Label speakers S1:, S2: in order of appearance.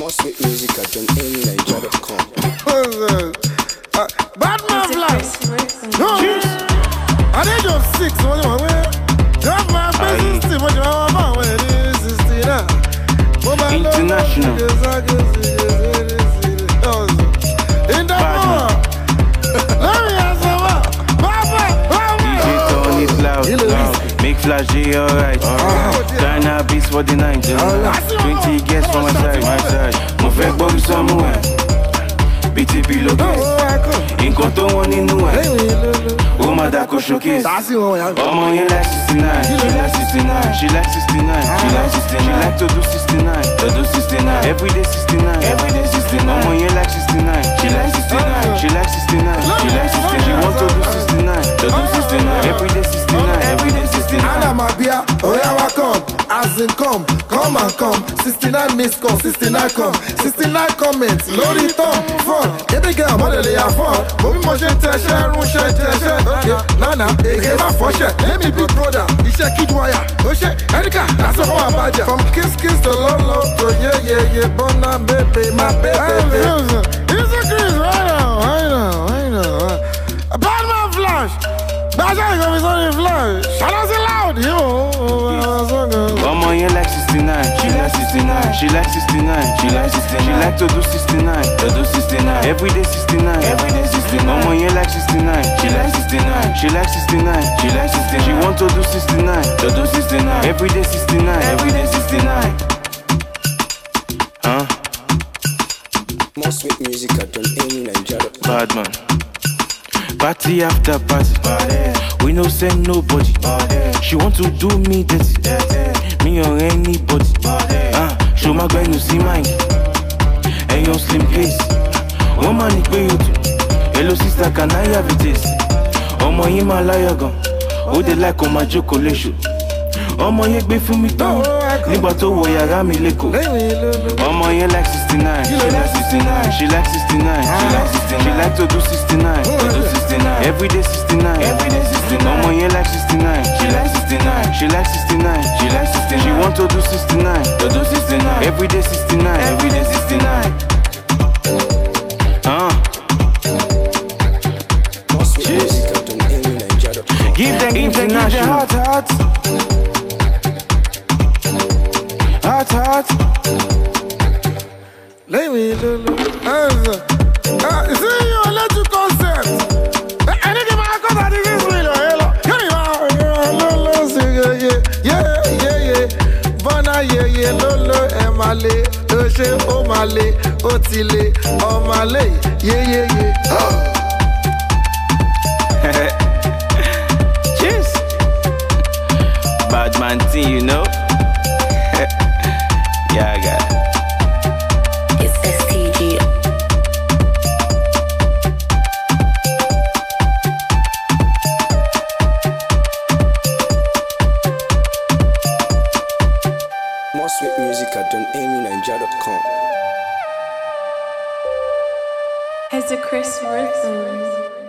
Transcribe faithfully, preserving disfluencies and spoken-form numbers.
S1: More sweet music at john amy nigeria dot com.
S2: uh, Batman Flash. No. At the age of six, what do you want? Drop my business team, what do you want? When it is sixteen.
S3: International.
S2: In the world. Let me answer what? Papa, Papa.
S3: D J turn it loud, loud. Make Flash J alright. Turn out beats for the night. Twenty guests from my side, my side. Mo fẹ́ gbọ́ somewhere. B T B lókè. Nǹkan tó wọ́n nínú ẹ̀. Ó máa dá kó showcase. Ọmọ yẹn like sixty-nine. She like sixty-nine. She like sixty-nine. She like sixty-nine. She like to do sixty-nine. To do sixty-nine. Every day sixty-nine. Every day sixty-nine. Ọmọ yẹn like sixty-nine. She like sixty-nine. She like sixty-nine. She like sixty-nine. She want to do sixty-nine. To do sixty-nine. Every day sixty-nine. Every day sixty-nine.
S2: Anna Mabia, Oyawa come, as in come, come and come. sixty-nine missed call, sixty-nine come, sixty-nine comments, load it up, fun. Every girl, mother, they are fun. Bobby motion, tesha, run, share, tesha. Okay, Nana, they gave my for share. Let me big brother, he share kid wire. Oh shit, Erika, that's a whole badger. From kiss, kiss to lolo, to yeah, yeah, yeah, bona, baby, my baby. Here's a Chris, right now, right now, right now. A bad man Flash. That's how you gonna be something flash. Shout out loud, yo.
S3: Ọmọ yẹn like sixty-nine. She like sixty-nine. She like sixty-nine. She like sixty-nine. She like to do sixty-nine. To do sixty-nine. Every day sixty-nine. Every day sixty-nine. Ọmọ yẹn like sixty-nine. She like sixty-nine. She like sixty-nine. She like sixty-nine. She want to do sixty-nine. To do sixty-nine. Every day sixty-nine. Every day sixty-nine. Huh?
S1: More sweet music at john amy nigeria dot com.
S3: Bad man. Party after party, we no send nobody. She want to do me dirty, me or anybody. Ah, show my girl you see mine, and your slim case. Woman, it pay you too. Hello sister, can I have it this? Omo yin ma liar gun, oh they like on my chocolate. Omo yen gbe fún mi tán, nígbà tó wọ yàrá mi lẹ́kọ̀ọ́. Ọmọ yẹn like sixty-nine. She like sixty-nine. She like sixty-nine. She like sixty-nine. She like to do sixty-nine. To do sixty-nine. Every day sixty-nine. Every day sixty-nine. Ọmọ yẹn like sixty-nine. She like sixty-nine. She like sixty-nine. She like sixty-nine. She want to do sixty-nine. To do sixty-nine. Every day sixty-nine. Every day sixty-nine. Uh.
S1: More sweet music at john amy nigeria dot com.
S3: Give them international. Hot, hot. Hot, hot.
S2: Let me lulu. Ah, is it your electric concept? I need to make a cut of this video. Hello, yeah, yeah, yeah, yeah. Bona, yeah, yeah, lolo, emale, oshe, omale, otile, omale, yeah, yeah, yeah.
S3: Cheers. Bad man thing, you know. Yeah, I got it.
S4: It's S T G.
S1: More sweet music at john amy nigeria dot com.
S4: It's a Chris Rhythm.